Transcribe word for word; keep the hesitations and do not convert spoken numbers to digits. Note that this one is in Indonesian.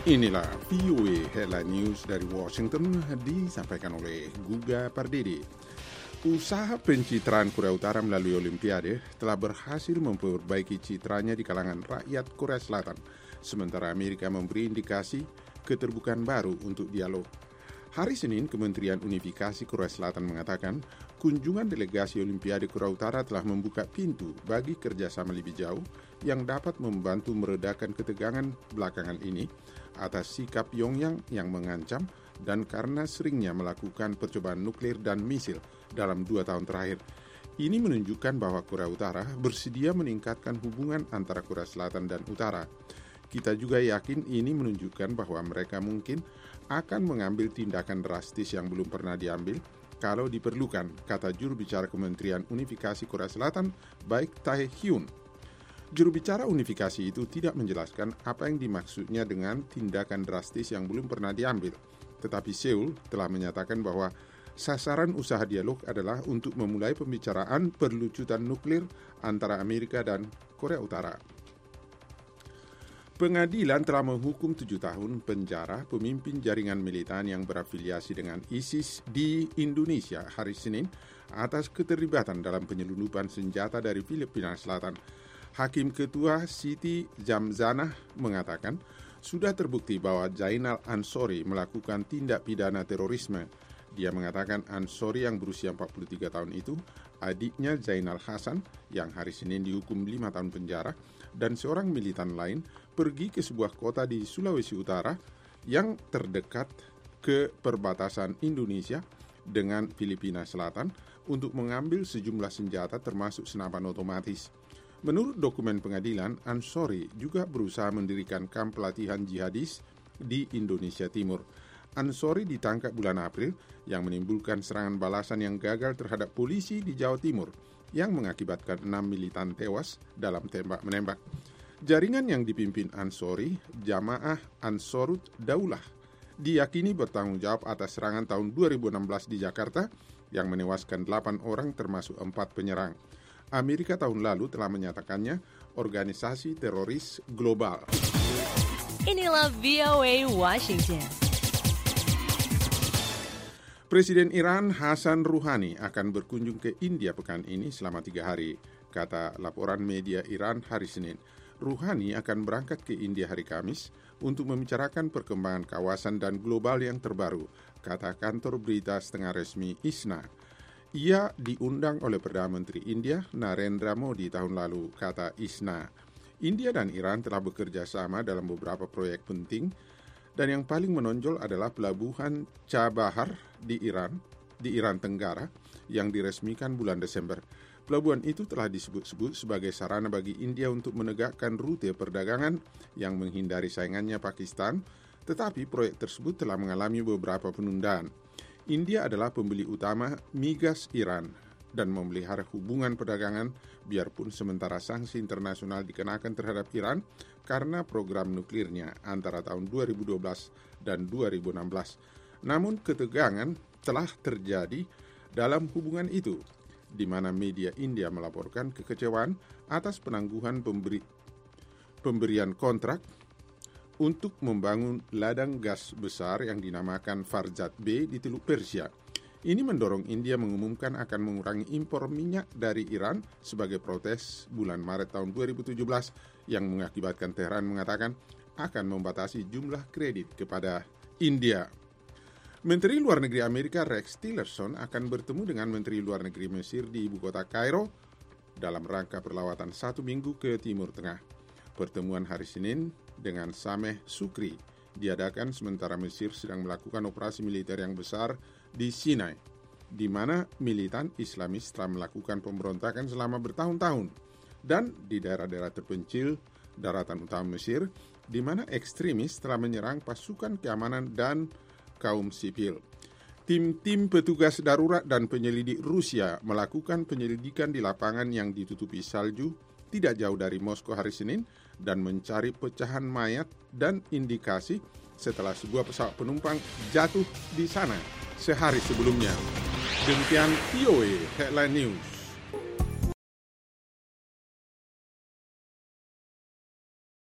Inilah V O A Headline News dari Washington disampaikan oleh Guga Pardede. Usaha pencitraan Korea Utara melalui Olimpiade telah berhasil memperbaiki citranya di kalangan rakyat Korea Selatan, sementara Amerika memberi indikasi keterbukaan baru untuk dialog. Hari Senin, Kementerian Unifikasi Korea Selatan mengatakan kunjungan delegasi Olimpiade Korea Utara telah membuka pintu bagi kerjasama lebih jauh yang dapat membantu meredakan ketegangan belakangan ini atas sikap Pyongyang yang mengancam dan karena seringnya melakukan percobaan nuklir dan misil dalam dua tahun terakhir. Ini menunjukkan bahwa Korea Utara bersedia meningkatkan hubungan antara Korea Selatan dan Utara. Kita juga yakin ini menunjukkan bahwa mereka mungkin akan mengambil tindakan drastis yang belum pernah diambil kalau diperlukan, kata juru bicara Kementerian Unifikasi Korea Selatan, Baik Tae-hyun. Juru bicara unifikasi itu tidak menjelaskan apa yang dimaksudnya dengan tindakan drastis yang belum pernah diambil. Tetapi Seoul telah menyatakan bahwa sasaran usaha dialog adalah untuk memulai pembicaraan perlucutan nuklir antara Amerika dan Korea Utara. Pengadilan telah menghukum tujuh tahun penjara pemimpin jaringan militan yang berafiliasi dengan ISIS di Indonesia hari Senin atas keterlibatan dalam penyelundupan senjata dari Filipina Selatan. Hakim Ketua Siti Jamzanah mengatakan sudah terbukti bahwa Zainal Ansori melakukan tindak pidana terorisme. Dia mengatakan Ansori yang berusia empat puluh tiga tahun itu adiknya Zainal Hasan yang hari Senin dihukum lima tahun penjara dan seorang militan lain pergi ke sebuah kota di Sulawesi Utara yang terdekat ke perbatasan Indonesia dengan Filipina Selatan untuk mengambil sejumlah senjata termasuk senapan otomatis. Menurut dokumen pengadilan, Ansori juga berusaha mendirikan kamp pelatihan jihadis di Indonesia Timur. Ansori ditangkap bulan April yang menimbulkan serangan balasan yang gagal terhadap polisi di Jawa Timur yang mengakibatkan enam militan tewas dalam tembak-menembak. Jaringan yang dipimpin Ansori, Jamaah Ansorut Daulah, diyakini bertanggung jawab atas serangan tahun dua ribu enam belas di Jakarta yang menewaskan delapan orang termasuk empat penyerang. Amerika tahun lalu telah menyatakannya organisasi teroris global. Inilah V O A Washington. Presiden Iran Hassan Rouhani akan berkunjung ke India pekan ini selama tiga hari, kata laporan media Iran hari Senin. Rouhani akan berangkat ke India hari Kamis untuk membicarakan perkembangan kawasan dan global yang terbaru, kata kantor berita setengah resmi I S N A. Ia diundang oleh Perdana Menteri India Narendra Modi tahun lalu, kata I S N A. India dan Iran telah bekerja sama dalam beberapa proyek penting dan yang paling menonjol adalah pelabuhan Chabahar di Iran, di Iran Tenggara yang diresmikan bulan Desember. Pelabuhan itu telah disebut-sebut sebagai sarana bagi India untuk menegakkan rute perdagangan yang menghindari saingannya Pakistan, tetapi proyek tersebut telah mengalami beberapa penundaan. India adalah pembeli utama migas Iran dan memelihara hubungan perdagangan biarpun sementara sanksi internasional dikenakan terhadap Iran karena program nuklirnya antara tahun dua ribu dua belas dan dua ribu enam belas. Namun ketegangan telah terjadi dalam hubungan itu, di mana media India melaporkan kekecewaan atas penangguhan pemberi, pemberian kontrak untuk membangun ladang gas besar yang dinamakan Farzad B di Teluk Persia. Ini mendorong India mengumumkan akan mengurangi impor minyak dari Iran sebagai protes bulan Maret tahun dua ribu tujuh belas yang mengakibatkan Tehran mengatakan akan membatasi jumlah kredit kepada India. Menteri Luar Negeri Amerika Rex Tillerson akan bertemu dengan Menteri Luar Negeri Mesir di ibu kota Kairo dalam rangka perlawatan satu minggu ke Timur Tengah. Pertemuan hari Senin dengan Sameh Sukri diadakan sementara Mesir sedang melakukan operasi militer yang besar di Sinai, di mana militan Islamis telah melakukan pemberontakan selama bertahun-tahun, dan di daerah-daerah terpencil daratan utama Mesir, di mana ekstremis telah menyerang pasukan keamanan dan kaum sipil. Tim-tim petugas darurat dan penyelidik Rusia melakukan penyelidikan di lapangan yang ditutupi salju tidak jauh dari Moskow hari Senin dan mencari pecahan mayat dan indikasi setelah sebuah pesawat penumpang jatuh di sana sehari sebelumnya. Demikian V O A Headline News.